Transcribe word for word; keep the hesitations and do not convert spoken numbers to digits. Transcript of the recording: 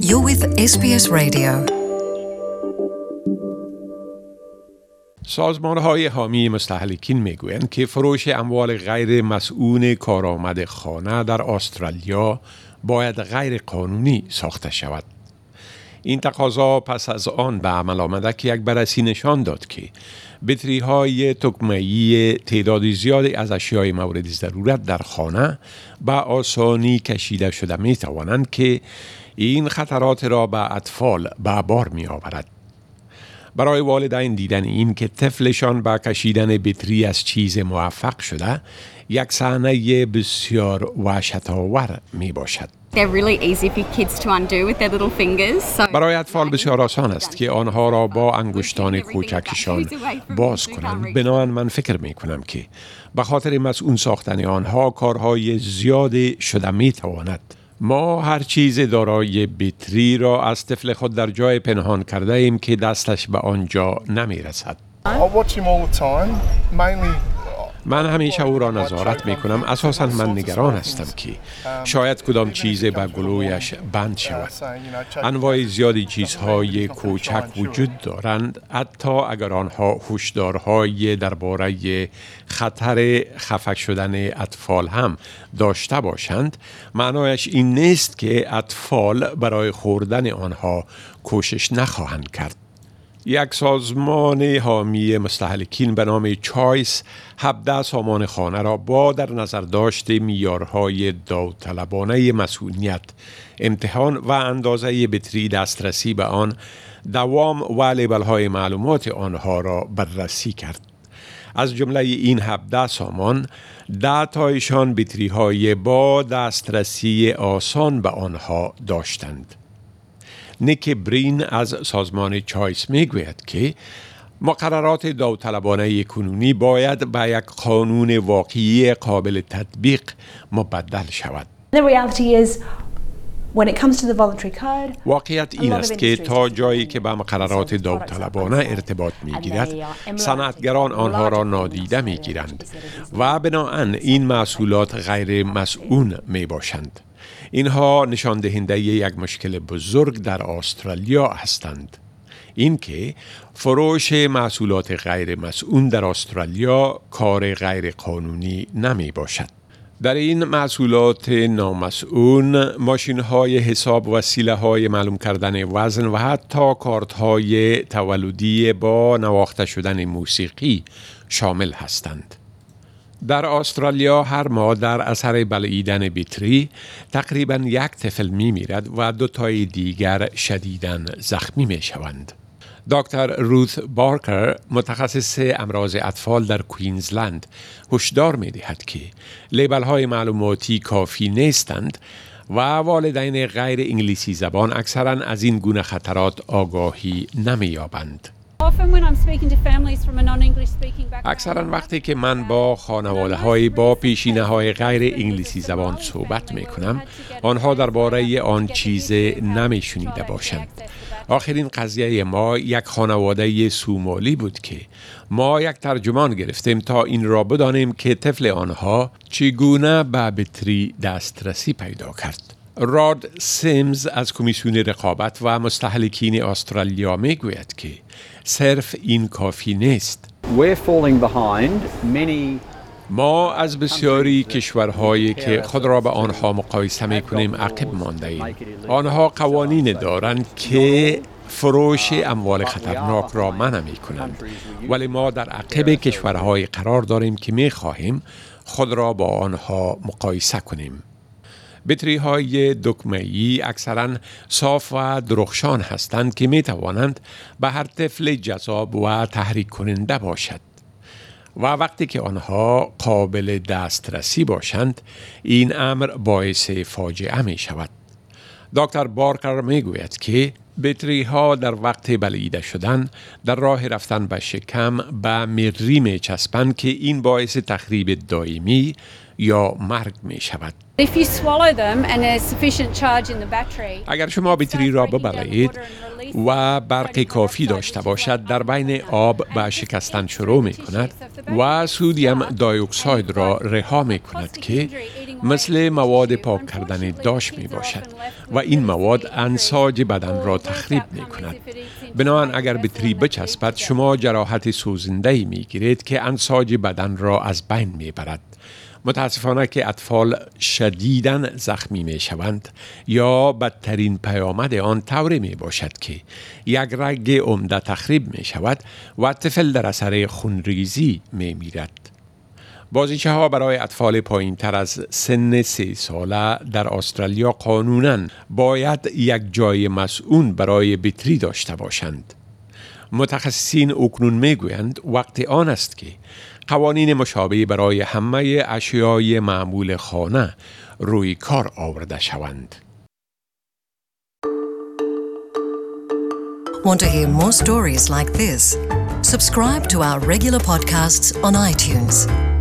You're with اس بی اس Radio. سازمان‌های حامی مستهلکین میگویند که فروش اموال غیر مسئول کارآمد خانه در استرالیا باید غیر قانونی ساخته شود. این تقاضا پس از آن به عمل آمده که یک بررسی نشان داد که بطری‌های تکمه‌ای تعداد زیادی از اشیای مورد ضرورت در خانه به آسانی کشیده شده می توانند که این خطرات را به اطفال به بار می آورد. برای والدین دیدن این که طفلشان با کشیدن بطری از چیز موفق شده یک صحنه بسیار وحشت‌آور می باشد. They're really easy for kids to undo with their little fingers. So برای اطفال بسیار آسان است که آنها را با انگشتان کوچکشان باز کنند. بنابراین من فکر می کنم که به خاطر مسئول ساختن آنها کارهای زیادی شده می تواند. ما هر چیز دارای بطری را از طفل خود در جای پنهان کرده ایم که دستش به آنجا نمی رسد. I watch him all the time, mainly من همیشه او را نظارت می کنم. اساساً من نگران هستم که شاید کدام چیز به گلویش بند شود. انواع زیادی چیزهای کوچک وجود دارند، حتی اگر آنها هشدارهای درباره خطر خفه شدن اطفال هم داشته باشند. معنایش این نیست که اطفال برای خوردن آنها کوشش نخواهند کرد. یک سازمان حامی مستهلکین به نام چایس هفده سامان خانه را با در نظر داشت معیارهای داوطلبانه مسئولیت، امتحان و اندازه بطری دسترسی به آن، دوام و لیبل‌های معلومات آنها را بررسی کرد. از جمله این هفده سامان، ده تایشان بطری‌های با دسترسی آسان به آنها داشتند. نیک برین از سازمان چایس میگوید که مقررات داوطلبانه کنونی باید به یک قانون واقعی قابل تطبیق مبدل شود. The reality is when it comes to the voluntary code, واقعیت این است که تا جایی که به مقررات داوطلبانه ارتباط میگیرد، صنعتگران آنها را نادیده میگیرند و بنابراین این محصولات غیر مسئول می باشند. اینها نشان دهنده یک مشکل بزرگ در استرالیا هستند. اینکه فروش محصولات غیر مسئول در استرالیا کار غیر قانونی نمی باشد. در این محصولات نامسئول، ماشین‌های حساب، وسیله‌های معلوم کردن وزن و حتی کارت‌های تولدی با نواخته شدن موسیقی شامل هستند. در استرالیا هر ماه در اثر بلعیدن بطری تقریباً یک طفل می میرد و دو تای دیگر شدیداً زخمی می شوند. دکتر روث بارکر، متخصص امراض اطفال در کوینزلند، هشدار می دهد که لیبل‌های معلوماتی کافی نیستند و والدین غیر انگلیسی زبان اکثراً از این گونه خطرات آگاهی نمی یابند. اکثرا وقتی که من با خانواده های با پیشینه های غیر انگلیسی زبان صحبت می کنم، آنها درباره آن چیز نمی شنیده باشند. آخرین قضیه ما یک خانواده سومالی بود که ما یک ترجمان گرفتیم تا این را بدانیم که طفل آنها چگونه به بطری دسترسی پیدا کرد. راد سیمز از کمیسیون رقابت و مستهلکین استرالیا می گوید که صرف این کافی نیست. We're falling behind many ما از بسیاری کشورهایی که خود را به آنها مقایسه می کنیم عقب مانده ایم. آنها قوانین دارند که فروش اموال خطرناک را منع می کنند، ولی ما در عقب کشورهای قرار داریم که می خواهیم خود را با آنها مقایسه کنیم. بطری‌های دکمه‌ای اکثراً صاف و درخشان هستند که می توانند به هر طفل جذاب و تحریک کننده باشد و وقتی که آنها قابل دسترسی باشند، این امر باعث فاجعه می شود. دکتر بارکر می گوید که بطری‌ها در وقت بلعیده شدن در راه رفتن به شکم به مری می چسبند که این باعث تخریب دائمی یا مرگ می شود. if you swallow them and there's sufficient charge in the battery, اگر شما بطری را ببلعید و برق کافی داشته باشد، در بین آب به شکستن شروع می کند و سودیم دای اکساید را رها می کند که مثل مواد پاک کردن داش می باشد و این مواد انساج بدن را تخریب می کند. بنابراین اگر بطری بچسبد شما جراحت سوزنده‌ای می گیرید که انساج بدن را از بین می برد. متاسفانه که اطفال شدیداً زخمی می شوند یا بدترین پیامد آن طوری می باشد که یک رگ عمده تخریب می شود و طفل در اثر خونریزی می میرد. بازیچه ها برای اطفال پایین تر از سن سه ساله در استرالیا قانوناً باید یک جای مسئول برای بطری داشته باشند. متخصصین اکنون می گویند وقت آن است که قوانین مشابه برای همه اشیای معمول خانه روی کار آورده شوند. Want to hear more stories like this? Subscribe to our regular podcasts on iTunes.